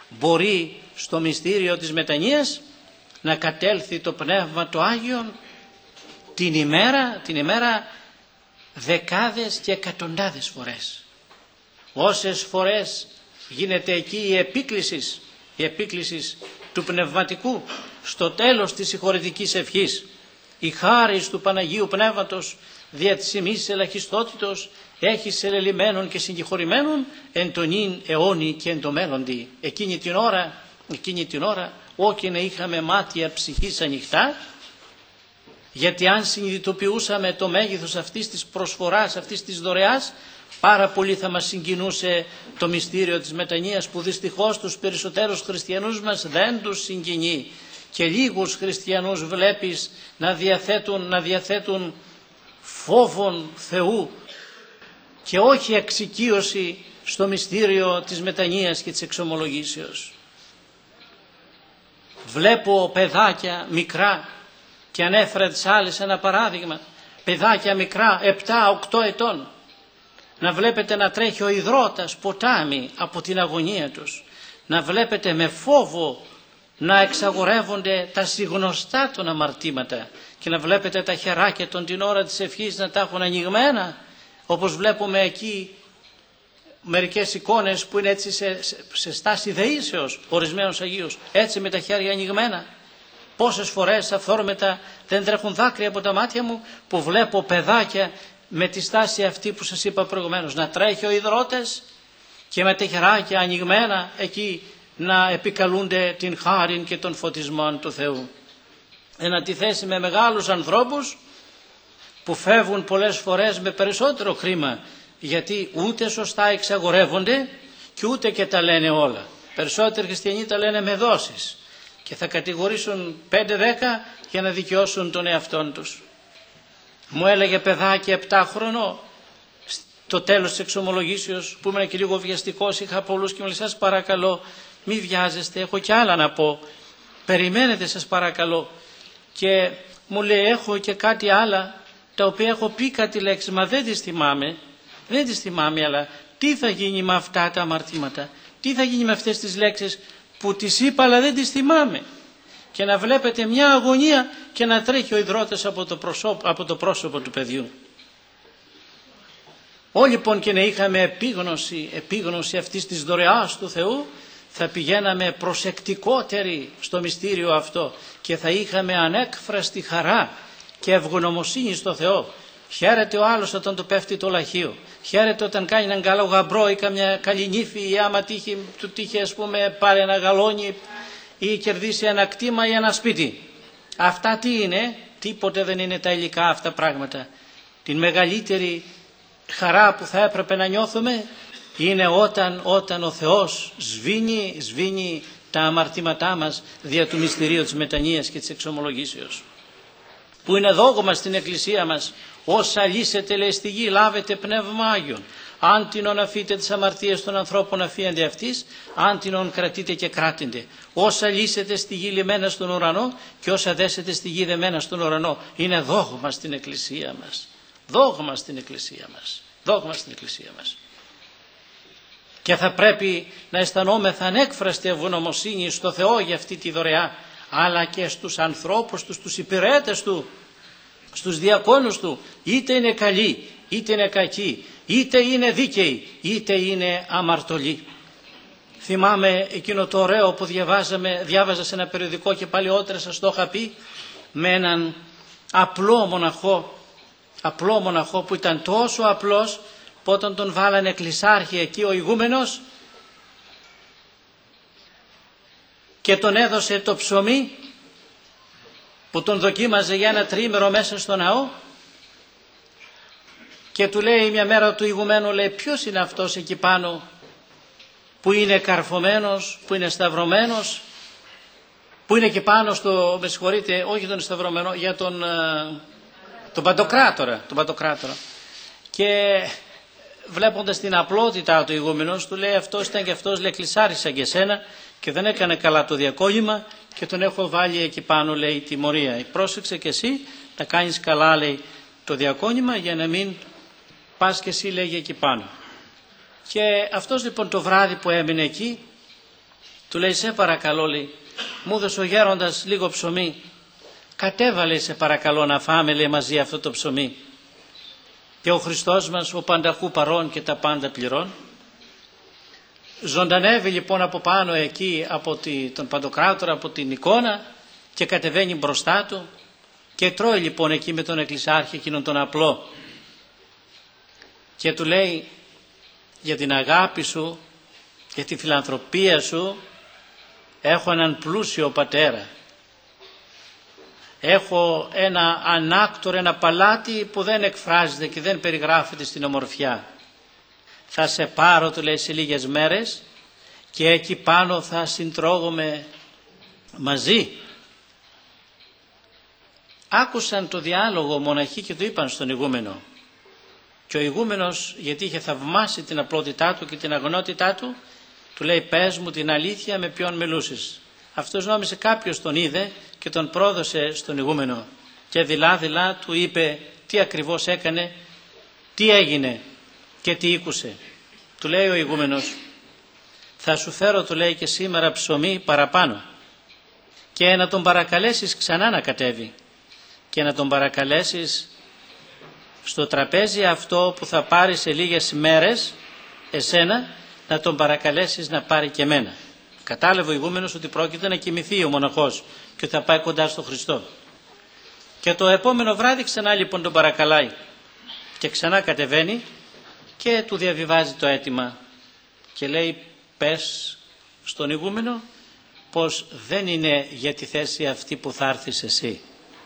μπορεί στο μυστήριο της μετανοίας να κατέλθει το Πνεύμα το Άγιον την ημέρα δεκάδες και εκατοντάδες φορές. Όσες φορές γίνεται εκεί η επίκληση του πνευματικού στο τέλος της συγχωρητικής ευχής, η χάρις του Παναγίου Πνεύματος δια της ημής ελαχιστότητος έχει σελελημένων και συγχωρημένων εν τον ίν αιώνι και εν το μέλλοντι. Εκείνη την ώρα όκει να είχαμε μάτια ψυχής ανοιχτά, γιατί αν συνειδητοποιούσαμε το μέγεθος αυτής της προσφοράς, αυτής της δωρεάς, πάρα πολύ θα μας συγκινούσε το μυστήριο της μετανοίας, που δυστυχώς τους περισσότερους χριστιανούς μας δεν τους συγκινεί, και λίγους χριστιανούς βλέπεις να διαθέτουν φόβον Θεού και όχι εξοικείωση στο μυστήριο της μετανοίας και της εξομολογήσεως. Βλέπω παιδάκια μικρά, και ανέφερα τις άλλες ένα παράδειγμα, παιδάκια μικρά 7-8 ετών, να βλέπετε να τρέχει ο υδρότας ποτάμι από την αγωνία τους, να βλέπετε με φόβο να εξαγορεύονται τα συγνωστά των αμαρτήματα, και να βλέπετε τα χεράκια των την ώρα της ευχής να τα έχουν ανοιγμένα, όπως βλέπουμε εκεί μερικές εικόνες που είναι έτσι σε στάση δεήσεως ορισμένους Αγίους, έτσι με τα χέρια ανοιγμένα. Πόσες φορές αυθόρμητα δεν τρέχουν δάκρυα από τα μάτια μου που βλέπω παιδάκια με τη στάση αυτή που σας είπα προηγουμένως, να τρέχει ο υδρότες και με τα χεράκια ανοιγμένα εκεί να επικαλούνται την χάριν και των φωτισμών του Θεού. Εν αντιθέσει με μεγάλους ανθρώπους που φεύγουν πολλές φορές με περισσότερο χρήμα, γιατί ούτε σωστά εξαγορεύονται και ούτε και τα λένε όλα. Περισσότεροι χριστιανοί τα λένε με δόσεις και θα κατηγορήσουν 5-10 για να δικαιώσουν τον εαυτόν τους. Μου έλεγε παιδάκι 7 χρονών το τέλος της εξομολογήσεως, που ήμουν και λίγο βιαστικός, είχα πολλούς και μου λέει, σας παρακαλώ μη βιάζεστε, έχω και άλλα να πω, περιμένετε σας παρακαλώ. Και μου λέει, έχω και κάτι άλλα τα οποία έχω πει κάτι λέξεις, μα δεν τις θυμάμαι, αλλά τι θα γίνει με αυτά τα αμαρτήματα, τι θα γίνει με αυτές τις λέξεις που τις είπα αλλά δεν τις θυμάμαι. Και να βλέπετε μια αγωνία και να τρέχει ο υδρότης από το πρόσωπο του παιδιού. Όλοι λοιπόν και να είχαμε επίγνωση αυτής της δωρεάς του Θεού, θα πηγαίναμε προσεκτικότεροι στο μυστήριο αυτό και θα είχαμε ανέκφραστη χαρά και ευγνωμοσύνη στο Θεό. Χαίρεται ο άλλος όταν του πέφτει το λαχείο, χαίρεται όταν κάνει έναν καλό γαμπρό ή καμιά καλή νύφη, ή άμα του τύχει ας πούμε πάρει ένα γαλόνι ή κερδίσει ένα κτήμα ή ένα σπίτι. Αυτά τι είναι? Τίποτε δεν είναι τα υλικά αυτά πράγματα. Την μεγαλύτερη χαρά που θα έπρεπε να νιώθουμε είναι όταν ο Θεός σβήνει τα αμαρτήματά μας δια του μυστηρίου της μετανοίας και της εξομολογήσεως, που είναι δόγμα στην Εκκλησία μας. Όσα λύσετε λέει στη γη λάβετε Πνεύμα Άγιον, άντινον αφείτε τις αμαρτίες των ανθρώπων αφίαντε αυτής, άντινον κρατείτε και κράτηντε. Όσα λύσετε στη γη λυμμένα στον ουρανό και όσα δέσετε στη γη δεμένα στον ουρανό. Είναι δόγμα στην Εκκλησία μας. Δόγμα στην Εκκλησία μας. Και θα πρέπει να αισθανόμεθα ανέκφραστη ευγνωμοσύνη στο Θεό για αυτή τη δωρεά, αλλά και στους ανθρώπους του, στους υπηρέτες του, στους διακόνους του, είτε είναι καλοί, είτε είναι κακοί, είτε είναι δίκαιοι, είτε είναι αμαρτωλοί. Θυμάμαι εκείνο το ωραίο που διάβαζα σε ένα περιοδικό και παλαιότερα σας το είχα πει, με έναν απλό μοναχό που ήταν τόσο απλός που όταν τον βάλανε εκκλησάρχη εκεί ο ηγούμενος και τον έδωσε το ψωμί που τον δοκίμαζε για ένα τριήμερο μέσα στο ναό, και του λέει μια μέρα του ηγουμένου, λέει, ποιος είναι αυτός εκεί πάνω που είναι καρφωμένος, που είναι σταυρωμένος, που είναι εκεί πάνω στο, με συγχωρείτε, όχι τον σταυρωμένο, για τον Παντοκράτορα. Και βλέποντας την απλότητά του ηγούμενος του λέει, αυτός ήταν και αυτός, λέει, κλεισάρισα και εσένα και δεν έκανε καλά το διακόνημα και τον έχω βάλει εκεί πάνω, λέει, τιμωρία. Πρόσεξε και εσύ να κάνεις καλά, λέει, το διακόνημα για να μην πας και εσύ, λέγει, εκεί πάνω. Και αυτός λοιπόν το βράδυ που έμεινε εκεί Του λέει, σε παρακαλώ, λέει, μου έδωσε ο γέροντας λίγο ψωμί, κατέβαλε σε παρακαλώ να φάμε, λέει, μαζί αυτό το ψωμί. Και ο Χριστός μας, ο πανταχού παρών και τα πάντα πληρών, ζωντανεύει λοιπόν από πάνω εκεί από τον Παντοκράτορα, από την εικόνα, και κατεβαίνει μπροστά του και τρώει λοιπόν εκεί με τον εκκλησάρχη εκείνον τον απλό και του λέει, για την αγάπη σου, για τη φιλανθρωπία σου έχω έναν πλούσιο πατέρα, έχω ένα ανάκτορο, ένα παλάτι που δεν εκφράζεται και δεν περιγράφεται στην ομορφιά. Θα σε πάρω, του λέει, σε λίγες μέρες και εκεί πάνω θα συντρώγουμε μαζί. Άκουσαν το διάλογο μοναχοί και το είπαν στον ηγούμενο. Και ο ηγούμενος, γιατί είχε θαυμάσει την απλότητά του και την αγνότητά του, του λέει, πες μου την αλήθεια, με ποιον μιλούσες. Αυτός νόμισε κάποιος τον είδε και τον πρόδωσε στον ηγούμενο και δειλά του είπε τι ακριβώς έκανε, τι έγινε και τι ήκουσε. Του λέει ο ηγούμενος, θα σου φέρω, του λέει, και σήμερα ψωμί παραπάνω και να τον παρακαλέσεις ξανά να κατέβει και να τον παρακαλέσεις στο τραπέζι αυτό που θα πάρει σε λίγες μέρες εσένα, να τον παρακαλέσεις να πάρει και εμένα. Κατάλαβε ο ηγούμενος ότι πρόκειται να κοιμηθεί ο μοναχός και θα πάει κοντά στο Χριστό. Και το επόμενο βράδυ ξανά λοιπόν τον παρακαλάει και ξανά κατεβαίνει και του διαβιβάζει το αίτημα και λέει, πες στον ηγούμενο πως δεν είναι για τη θέση αυτή που θα έρθεις εσύ.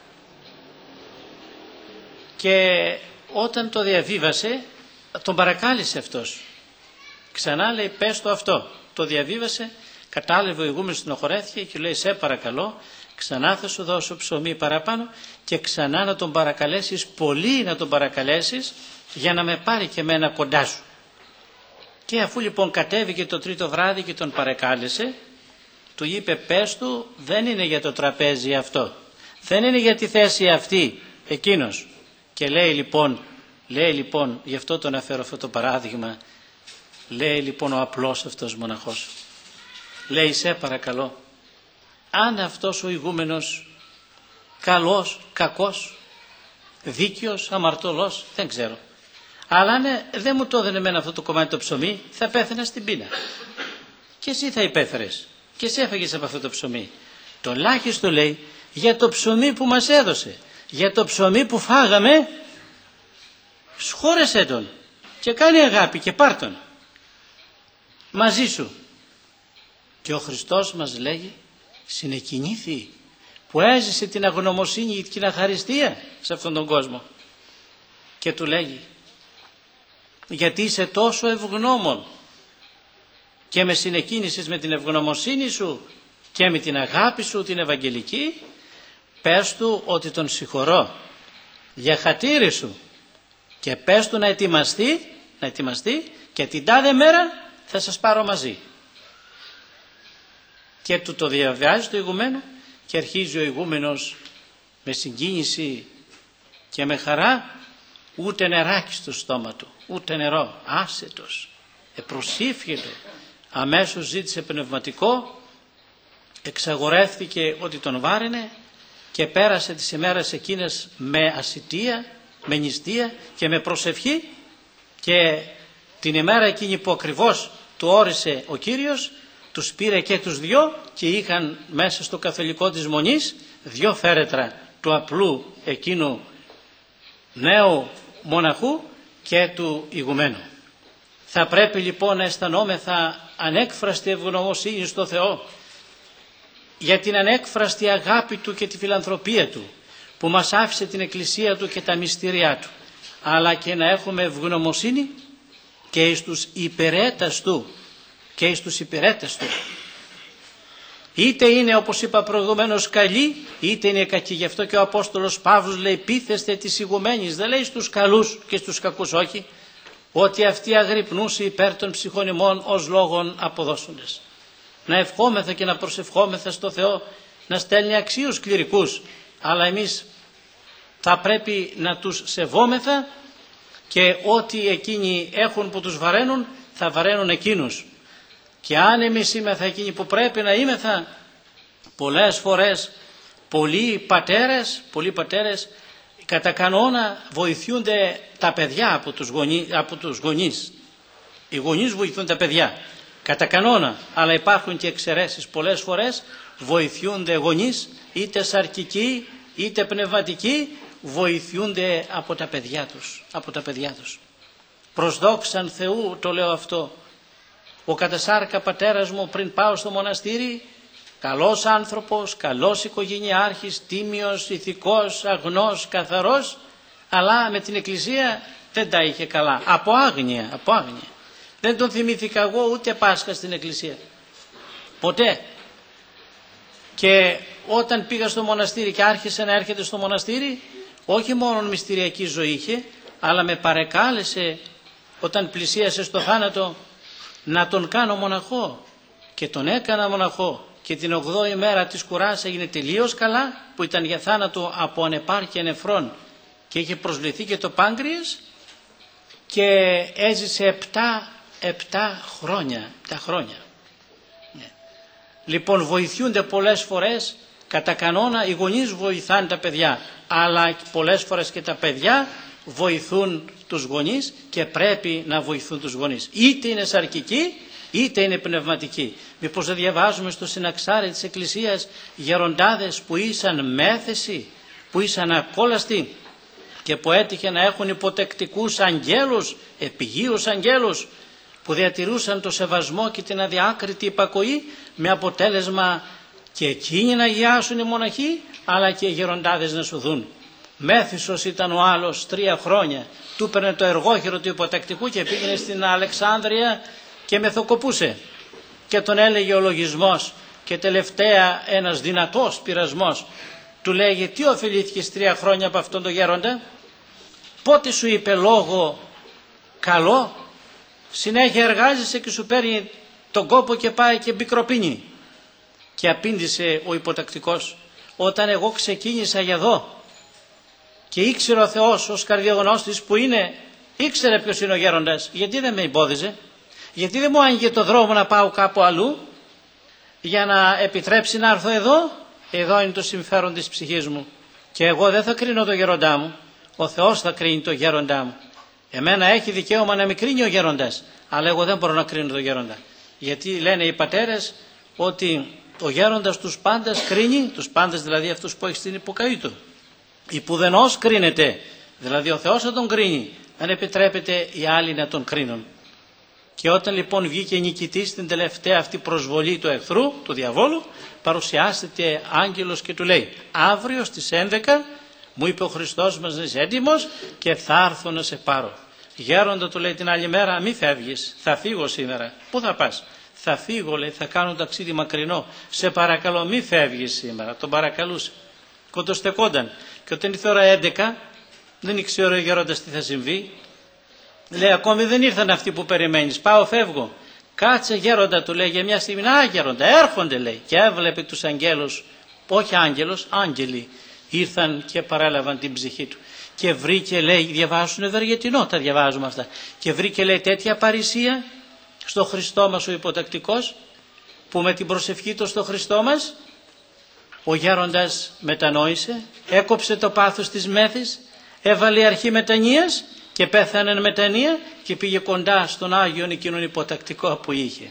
Και όταν το διαβίβασε τον παρακάλεσε αυτός. Ξανά λέει, πες το αυτό. Το διαβίβασε, κατάλαβε ο ηγούμενος, στενοχωρέθηκε και λέει, σε παρακαλώ, ξανά θα σου δώσω ψωμί παραπάνω και ξανά να τον παρακαλέσεις, πολύ να τον παρακαλέσεις, για να με πάρει και εμένα κοντά σου. Και αφού λοιπόν κατέβηκε το τρίτο βράδυ και τον παρακάλεσε, του είπε, πες του, δεν είναι για το τραπέζι αυτό, δεν είναι για τη θέση αυτή εκείνος. Και λέει λοιπόν, γι' αυτό τον αφέρω αυτό το παράδειγμα, λέει λοιπόν ο απλός αυτός μοναχός, λέει, σε παρακαλώ, αν αυτός ο ηγούμενος καλός, κακός, δίκαιος, αμαρτωλός, δεν ξέρω, αλλά αν δεν μου το έδαινε εμένα αυτό το κομμάτι το ψωμί, θα πέθαινα στην πείνα και εσύ θα υπέφερες και εσύ έφαγες από αυτό το ψωμί. Το ελάχιστο, λέει, για το ψωμί που μας έδωσε, για το ψωμί που φάγαμε, σχόρεσέ τον και κάνει αγάπη και πάρ' τον μαζί σου. Και ο Χριστός μας λέγει, συνεκινήθη που έζησε την αγνωμοσύνη και την αχαριστία σε αυτόν τον κόσμο και του λέγει, γιατί είσαι τόσο ευγνώμων και με συνεκίνησες με την ευγνωμοσύνη σου και με την αγάπη σου την ευαγγελική, πες του ότι τον συγχωρώ για χατήρι σου και πες του να ετοιμαστεί και την τάδε μέρα θα σας πάρω μαζί. Και του το διαβιάζει το ηγουμένο και αρχίζει ο ηγούμενος με συγκίνηση και με χαρά, ούτε νεράκι στο στόμα του, ούτε νερό, άσετος, προσήφιετο, αμέσως ζήτησε πνευματικό, εξαγορεύτηκε ότι τον βάραινε και πέρασε τις ημέρες εκείνες με ασιτεία, με νηστεία και με προσευχή, και την ημέρα εκείνη που ακριβώς του όρισε ο Κύριος, τους πήρε και τους δυο και είχαν μέσα στο καθολικό της Μονής δυο φέρετρα του απλού εκείνου νέου μοναχού και του ηγουμένου. Θα πρέπει λοιπόν να αισθανόμεθα ανέκφραστη ευγνωμοσύνη στο Θεό για την ανέκφραστη αγάπη Του και τη φιλανθρωπία Του που μας άφησε την Εκκλησία Του και τα μυστήριά Του, αλλά και να έχουμε ευγνωμοσύνη και εις τους υπηρέτες Του και εις τους υπηρέτες Του. Είτε είναι, όπως είπα προηγουμένως, καλοί, είτε είναι κακοί. Γι' αυτό και ο Απόστολος Παύλος λέει, πείθεστε της ηγουμένης, δεν λέει στους καλούς και στους κακούς, όχι, ότι αυτοί αγρυπνούσε υπέρ των ψυχών ημών ως λόγων αποδώσοντες. Να ευχόμεθα και να προσευχόμεθα στο Θεό να στέλνει αξίους κληρικούς, αλλά εμείς θα πρέπει να τους σεβόμεθα και ό,τι εκείνοι έχουν που τους βαραίνουν θα βαραίνουν εκείνους. Και αν εμείς είμεθα εκείνοι που πρέπει να είμεθα, πολλές φορές πολλοί πατέρες κατά κανόνα βοηθούνται τα παιδιά από τους γονείς. Οι γονείς βοηθούν τα παιδιά κατά κανόνα, αλλά υπάρχουν και εξαιρέσεις. Πολλές φορές βοηθούνται γονείς, είτε σαρκικοί είτε πνευματικοί, βοηθούνται από τα παιδιά τους. Προς δόξαν Θεού το λέω αυτό. Ο κατασάρκα πατέρας μου πριν πάω στο μοναστήρι, καλός άνθρωπος, καλός οικογενειάρχης, τίμιος, ηθικός, αγνός, καθαρός, αλλά με την Εκκλησία δεν τα είχε καλά. Από άγνοια. Δεν τον θυμήθηκα εγώ ούτε Πάσχα στην Εκκλησία. Ποτέ. Και όταν πήγα στο μοναστήρι και άρχισε να έρχεται στο μοναστήρι, όχι μόνο μυστηριακή ζωή είχε, αλλά με παρεκάλεσε όταν πλησίασε στο θάνατο να τον κάνω μοναχό. Και τον έκανα μοναχό. Και την 8η μέρα της κουράς έγινε τελείως καλά, που ήταν για θάνατο από ανεπάρκεια νεφρών και είχε προσβληθεί και το πάγκριας, και έζησε 7 χρόνια. Ναι. Λοιπόν, βοηθούνται πολλές φορές, κατά κανόνα οι γονείς βοηθάνε τα παιδιά, αλλά πολλές φορές και τα παιδιά βοηθούν τους γονείς και πρέπει να βοηθούν τους γονείς. Είτε είναι σαρκικοί είτε είναι πνευματικοί. Μήπως δεν διαβάζουμε στο συναξάρι της Εκκλησίας γεροντάδες που ήσαν μέθεση, που ήσαν ακόλαστοι και που έτυχε να έχουν υποτεκτικούς αγγέλους, επιγείους αγγέλους, που διατηρούσαν το σεβασμό και την αδιάκριτη υπακοή, με αποτέλεσμα και εκείνοι να αγιάσουν οι μοναχοί, αλλά και οι γεροντάδες να σωθούν. Μέθησος ήταν ο άλλος 3 χρόνια, του έπαιρνε το εργόχειρο του υποτακτικού και πήγαινε στην Αλεξάνδρεια και μεθοκοπούσε, και τον έλεγε ο λογισμός, και τελευταία ένας δυνατός πειρασμός του λέγε: τι ωφελήθηκες 3 χρόνια από αυτόν τον γέροντα, πότε σου είπε λόγο καλό, συνέχεια εργάζεσαι και σου παίρνει τον κόπο και πάει και μπικροπίνει. Και απήντησε ο υποτακτικός: όταν εγώ ξεκίνησα για εδώ και ήξερε ο Θεός ως καρδιογνώστης που είναι, ήξερε ποιος είναι ο γέροντας, γιατί δεν με εμπόδιζε, γιατί δεν μου άνοιγε το δρόμο να πάω κάπου αλλού για να επιτρέψει να έρθω εδώ? Εδώ είναι το συμφέρον της ψυχής μου και εγώ δεν θα κρίνω το γέροντά μου, ο Θεός θα κρίνει το γέροντά μου. Εμένα έχει δικαίωμα να με κρίνει ο γέροντας, αλλά εγώ δεν μπορώ να κρίνω το γέροντα, γιατί λένε οι πατέρες ότι ο γέροντας τους πάντας κρίνει, τους πάντας δηλαδή αυτούς που έχει στην υποκαή του. Υπουδενός κρίνεται, δηλαδή ο Θεός θα τον κρίνει, δεν επιτρέπεται οι άλλοι να τον κρίνουν. Και όταν λοιπόν βγήκε νικητής στην τελευταία αυτή προσβολή του εχθρού, του διαβόλου, παρουσιάστηκε άγγελος και του λέει: αύριο στις 11 μου είπε ο Χριστός μας να είσαι έτοιμος και θα έρθω να σε πάρω. Γέροντα, του λέει την άλλη μέρα, μη φεύγεις, θα φύγω σήμερα. Πού θα πας? Θα φύγω, λέει, θα κάνω ταξίδι μακρινό. Σε παρακαλώ μη φεύγεις σήμερα. Τον παρακαλούσε. Κοντοστεκόνταν. Και όταν ήρθε ώρα 11, δεν ήξερε ο γέροντας τι θα συμβεί. Λέει: ακόμη δεν ήρθαν αυτοί που περιμένεις, πάω, φεύγω. Κάτσε γέροντα, του λέει, για μια στιγμή. Α, γέροντα, έρχονται, λέει. Και έβλεπε τους αγγέλους, όχι άγγελος, άγγελοι, ήρθαν και παρέλαβαν την ψυχή του. Και βρήκε, λέει, διαβάζουν Ευεργετινό, τα διαβάζουμε αυτά. Και βρήκε, λέει, τέτοια παρησία στο Χριστό μας ο υποτακτικός, που με την προσευχή του στο Χριστό μας ο γέροντας μετανόησε, έκοψε το πάθος της μέθης, έβαλε αρχή μετανοίας και πέθανε εν μετανία και πήγε κοντά στον Άγιον εκείνον υποτακτικό που είχε.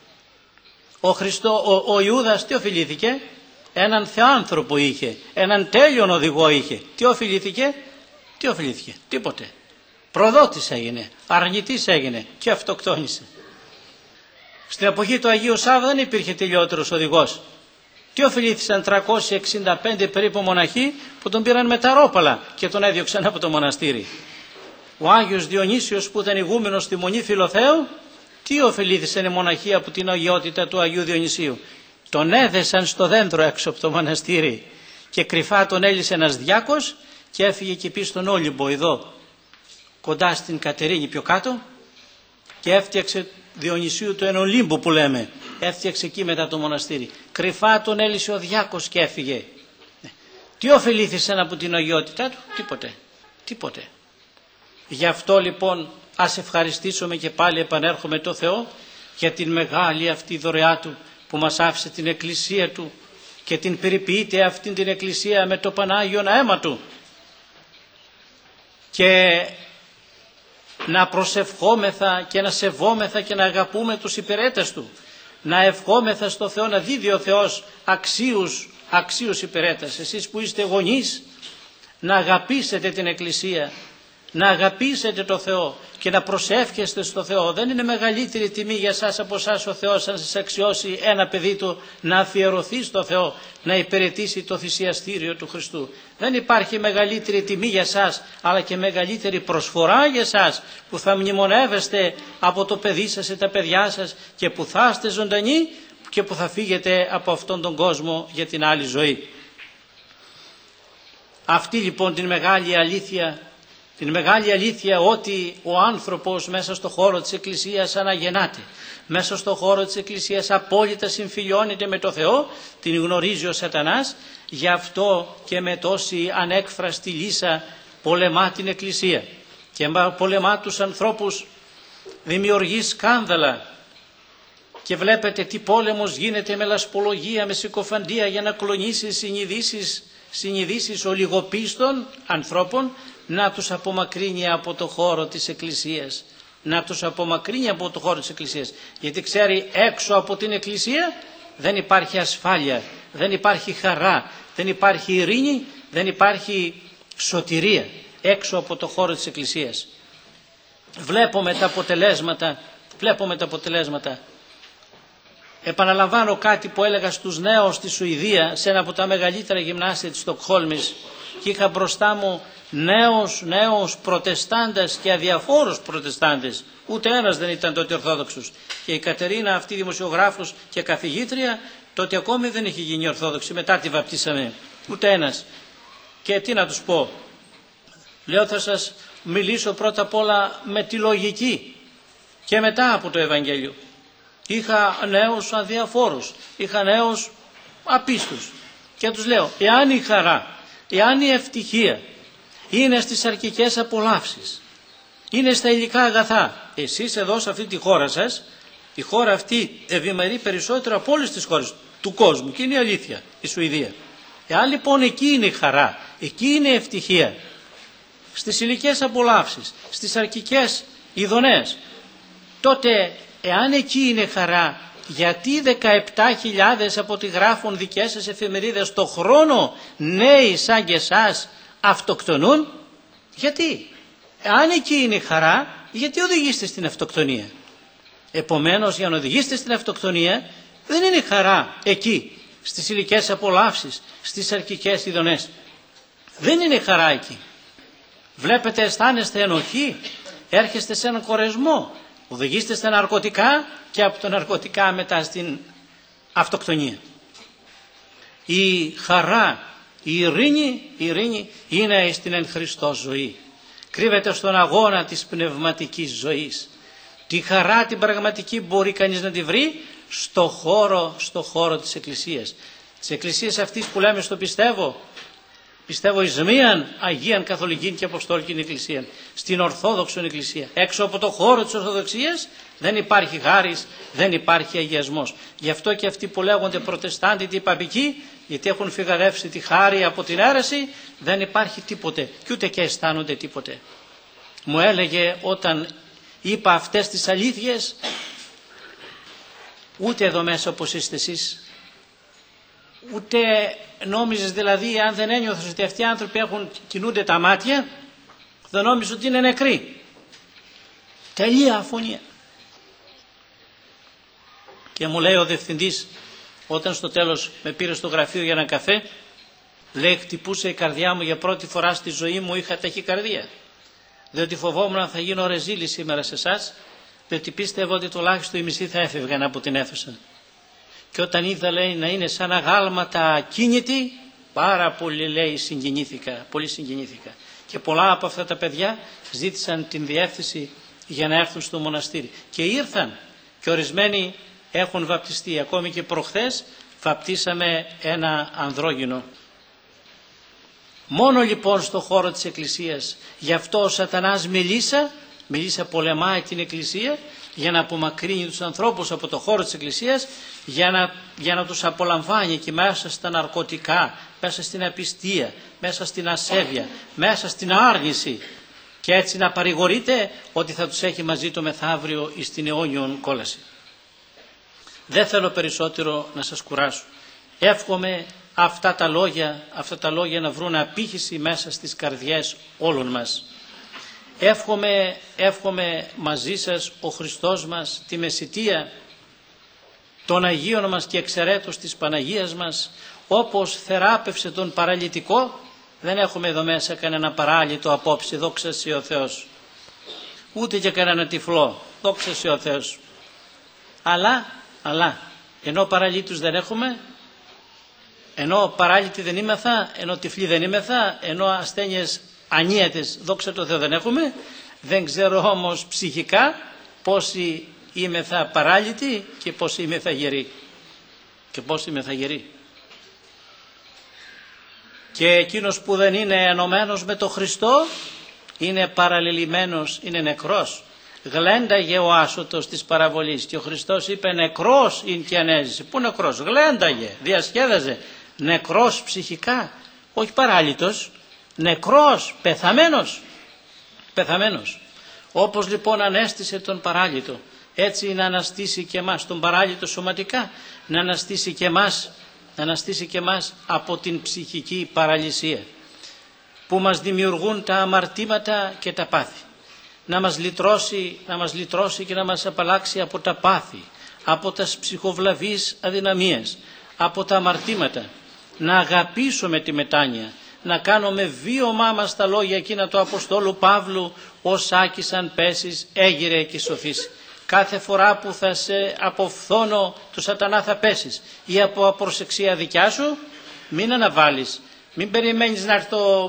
Ο Ιούδας τι οφειλήθηκε? Έναν θεάνθρωπο είχε, έναν τέλειον οδηγό είχε. Τι οφειλήθηκε? Τίποτε. Προδότης έγινε, αρνητής έγινε και αυτοκτόνησε. Στην εποχή του Αγίου Σάββα δεν υπήρχε τελειότερος οδηγός. Τι οφειλήθησαν 365 περίπου μοναχοί που τον πήραν με τα ρόπαλα και τον έδιωξαν από το μοναστήρι. Ο Άγιος Διονύσιος που ήταν ηγούμενος στη Μονή Φιλοθέου, τι οφειλήθησαν οι μοναχοί από την αγιότητα του Αγίου Διονυσίου? Τον έδεσαν στο δέντρο έξω από το μοναστήρι και κρυφά τον έλυσε ένας διάκος και έφυγε και πει στον Όλυμπο εδώ κοντά στην Κατερίνη πιο κάτω και έφτιαξε Διονυσίου του Ενολύμπου που λέμε, έφτιαξε εκεί μετά το μοναστήρι. Κρυφά τον έλυσε ο διάκος και έφυγε. Τι ωφελήθησαν από την αγιότητά του? Τίποτε. Γι' αυτό λοιπόν ας ευχαριστήσουμε, και πάλι επανέρχομαι το Θεό, για την μεγάλη αυτή δωρεά του που μας άφησε την εκκλησία του και την περιποιείται αυτήν την εκκλησία με το Πανάγιον αίμα του, και να προσευχόμεθα και να σεβόμεθα και να αγαπούμε τους υπηρέτες του, να ευχόμεθα στο Θεό να δίδει ο Θεός αξίους υπηρέτες. Εσείς που είστε γονείς, να αγαπήσετε την εκκλησία, να αγαπήσετε το Θεό και να προσεύχεστε στο Θεό. Δεν είναι μεγαλύτερη τιμή για σας από εσάς ο Θεός αν σας αξιώσει ένα παιδί του να αφιερωθεί στο Θεό, να υπηρετήσει το θυσιαστήριο του Χριστού. Δεν υπάρχει μεγαλύτερη τιμή για σας, αλλά και μεγαλύτερη προσφορά για σας που θα μνημονεύεστε από το παιδί σας ή τα παιδιά σας και που θα είστε ζωντανοί και που θα φύγετε από αυτόν τον κόσμο για την άλλη ζωή. Αυτή λοιπόν την μεγάλη αλήθεια ότι ο άνθρωπος μέσα στο χώρο της Εκκλησίας αναγεννάται, μέσα στο χώρο της Εκκλησίας απόλυτα συμφιλιώνεται με το Θεό, την γνωρίζει ο Σατανάς, γι' αυτό και με τόση ανέκφραστη λύσα πολεμά την Εκκλησία και πολεμά τους ανθρώπους, δημιουργεί σκάνδαλα. Και βλέπετε τι πόλεμος γίνεται με λασπολογία, με συκοφαντία για να κλονίσει συνειδήσεις ολιγοπίστων ανθρώπων, να τους απομακρύνει από το χώρο της Εκκλησίας. Να τους απομακρύνει από το χώρο της Εκκλησίας. Γιατί ξέρει έξω από την Εκκλησία δεν υπάρχει ασφάλεια, δεν υπάρχει χαρά, δεν υπάρχει ειρήνη, δεν υπάρχει σωτηρία έξω από το χώρο της Εκκλησίας. Βλέπουμε τα αποτελέσματα. Επαναλαμβάνω κάτι που έλεγα στους νέους στη Σουηδία, σε ένα από τα μεγαλύτερα γυμνάσια της Στοκχόλμης, και είχα μπροστά μου νέους προτεστάντες και αδιαφόρους προτεστάντες. Ούτε ένας δεν ήταν τότε Ορθόδοξος. Και η Κατερίνα, αυτή δημοσιογράφος και καθηγήτρια, τότε ακόμη δεν είχε γίνει Ορθόδοξη. Μετά τη βαπτίσαμε. Ούτε ένας. Και τι να τους πω. Λέω, θα σας μιλήσω πρώτα απ' όλα με τη λογική και μετά από το Ευαγγέλιο. Είχα νέους αδιαφόρους, είχα νέους απίστους και τους λέω, εάν η χαρά, εάν η ευτυχία είναι στις αρκικές απολαύσεις, είναι στα υλικά αγαθά, εσείς εδώ σε αυτή τη χώρα σας, η χώρα αυτή ευημερεί περισσότερο από όλες τις χώρες του κόσμου και είναι η αλήθεια, η Σουηδία. Εάν λοιπόν εκεί είναι η χαρά, εκεί είναι η ευτυχία, στις υλικές απολαύσεις, στις αρκικές ειδονές, τότε εάν εκεί είναι χαρά, γιατί 17.000 από ό,τι γράφουν δικές σας εφημερίδες το χρόνο νέοι σαν και εσάς αυτοκτονούν? Γιατί? Εάν εκεί είναι χαρά, γιατί οδηγείστε στην αυτοκτονία? Επομένως, για να οδηγείστε στην αυτοκτονία δεν είναι χαρά εκεί, στις υλικές απολαύσεις, στις αρκικές ειδονές. Δεν είναι χαρά εκεί. Βλέπετε, αισθάνεστε ενοχή, έρχεστε σε έναν κορεσμό, οδηγείστε στα ναρκωτικά και από τα ναρκωτικά μετά στην αυτοκτονία. Η χαρά, η ειρήνη είναι στην εν Χριστώ ζωή. Κρύβεται στον αγώνα της πνευματικής ζωής. Τη χαρά την πραγματική μπορεί κανείς να τη βρει στο χώρο της Εκκλησίας. Της Εκκλησίας αυτής που λέμε στο πιστεύω εις μίαν Αγίαν Καθολικήν και Αποστόλικήν Εκκλησία, στην Ορθόδοξον Εκκλησία. Έξω από το χώρο της Ορθοδοξίας δεν υπάρχει χάρις, δεν υπάρχει αγιασμός. Γι' αυτό και αυτοί που λέγονται προτεστάντοι ή παπικοί, γιατί έχουν φυγαδεύσει τη χάρη από την αίρεση, δεν υπάρχει τίποτε και ούτε και αισθάνονται τίποτε. Μου έλεγε όταν είπα αυτές τις αλήθειες, ούτε εδώ μέσα όπως είστε εσείς, ούτε νόμιζες δηλαδή, αν δεν ένιωθες ότι αυτοί οι άνθρωποι κινούνται τα μάτια, δεν νόμιζες ότι είναι νεκροί. Τελεία αφωνία. Και μου λέει ο διευθυντής, όταν στο τέλος με πήρε στο γραφείο για ένα καφέ, λέει, χτυπούσε η καρδιά μου για πρώτη φορά στη ζωή μου, είχα ταχυκαρδία. Διότι φοβόμουν θα γίνω ρεζίλη σήμερα σε εσάς, διότι πίστευα ότι τουλάχιστον οι μισοί θα έφευγαν από την αίθουσα. Και όταν είδα, λέει, να είναι σαν αγάλματα ακίνητοι, πάρα πολύ, λέει, πολύ συγκινήθηκα. Και πολλά από αυτά τα παιδιά ζήτησαν την διεύθυνση για να έρθουν στο μοναστήρι. Και ήρθαν και ορισμένοι έχουν βαπτιστεί. Ακόμη και προχθές βαπτίσαμε ένα ανδρόγυνο. Μόνο λοιπόν στο χώρο της Εκκλησίας. Γι' αυτό ο Σατανάς με λύσα πολεμάει την Εκκλησία για να απομακρύνει τους ανθρώπους από το χώρο της Εκκλησίας, για να τους απολαμβάνει εκεί μέσα στα ναρκωτικά, μέσα στην απιστία, μέσα στην ασέβεια, μέσα στην άρνηση, και έτσι να παρηγορείται ότι θα τους έχει μαζί του μεθαύριο εις την αιώνιον κόλαση. Δεν θέλω περισσότερο να σας κουράσω. Εύχομαι αυτά τα λόγια να βρουν απήχηση μέσα στις καρδιές όλων μας. Εύχομαι μαζί σας ο Χριστός μας τη μεσιτεία των Αγίων μας και εξαιρέτως της Παναγίας μας, όπως θεράπευσε τον παραλυτικό. Δεν έχουμε εδώ μέσα κανένα παράλυτο απόψε, δόξα σε ο Θεός, ούτε και κανένα τυφλό, δόξα σε ο Θεός. Αλλά ενώ παραλύτους δεν έχουμε, ενώ παράλυτοι δεν είμεθα, ενώ τυφλοί δεν είμεθα, ενώ ασθένειες ανίατες, δόξα τω Θεώ, δεν έχουμε, δεν ξέρω όμως ψυχικά πόσοι είμεθα παράλυτοι και πόσοι είμεθα γεροί. Και εκείνος που δεν είναι ενωμένος με τον Χριστό είναι παραλελημένος, είναι νεκρός. Γλένταγε ο άσωτος της παραβολής και ο Χριστός είπε νεκρός είναι και ανέζησε. Πού νεκρός? Γλένταγε, διασκέδαζε. Νεκρός ψυχικά, όχι παράλυτος, νεκρός, πεθαμένος. Όπως λοιπόν ανέστησε τον παράλυτο, έτσι να αναστήσει και εμάς τον παράλυτο σωματικά, να αναστήσει και εμάς από την ψυχική παραλυσία που μας δημιουργούν τα αμαρτήματα και τα πάθη. Να μας λυτρώσει και να μας απαλλάξει από τα πάθη, από τις ψυχοβλαβείς αδυναμίες, από τα αμαρτήματα. Να αγαπήσουμε τη μετάνοια, να κάνουμε βίωμά μας τα λόγια εκείνα του Αποστόλου Παύλου, ως άκησαν πέσεις έγειρε και σωθείς. Κάθε φορά που θα σε αποφθώνω του σατανά θα πέσεις, ή από απροσεξία δικιά σου, μην αναβάλεις, μην περιμένεις να έρθει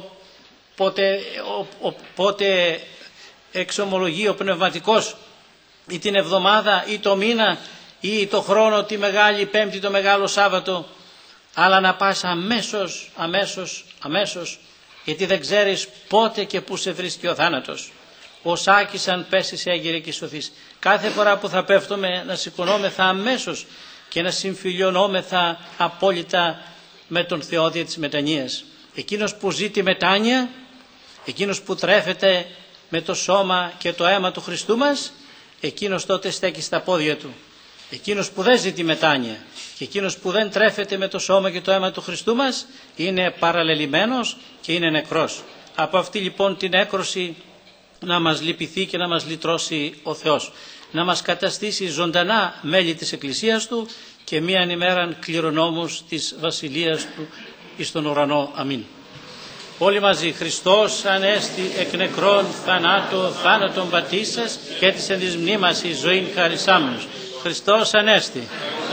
πότε εξομολογεί ο πνευματικός, ή την εβδομάδα ή το μήνα ή το χρόνο, τη Μεγάλη Πέμπτη, το Μεγάλο Σάββατο, αλλά να πας αμέσως, γιατί δεν ξέρεις πότε και πού σε βρίσκει ο θάνατος. Ως άκησαν πέσεις έγειρε και σωθείς. Κάθε φορά που θα πέφτουμε να σηκωνόμεθα αμέσως και να συμφιλιωνόμεθα απόλυτα με τον Θεό δια της μετανοίας. Εκείνος που ζει τη μετάνοια, εκείνος που τρέφεται με το σώμα και το αίμα του Χριστού μας, εκείνος τότε στέκει στα πόδια του. Εκείνος που δεν ζει τη μετάνοια και εκείνος που δεν τρέφεται με το σώμα και το αίμα του Χριστού μας είναι παραλελημένος και είναι νεκρός. Από αυτή λοιπόν την έκρωση να μας λυπηθεί και να μας λυτρώσει ο Θεός, να μας καταστήσει ζωντανά μέλη της Εκκλησίας Του και μίαν ημέραν κληρονόμους της Βασιλείας Του εις τον ουρανό. Αμήν. Όλοι μαζί. Χριστός ανέστη εκ νεκρών θάνατον πατήσας και της εν της μνήμας εις ζωήν χαρισάμενος. Χριστός ανέστη.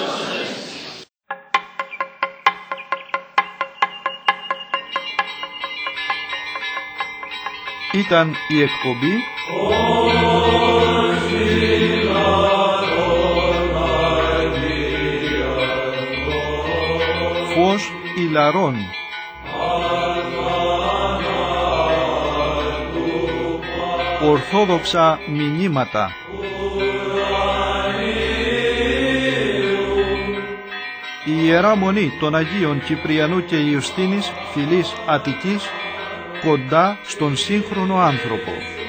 Ήταν η εκπομπή Φως Ηλαρών. Ορθόδοξα μηνύματα. Η Ιερά Μονή των Αγίων Κυπριανού και Ιουστίνης, φυλής Αττικής, κοντά στον σύγχρονο άνθρωπο.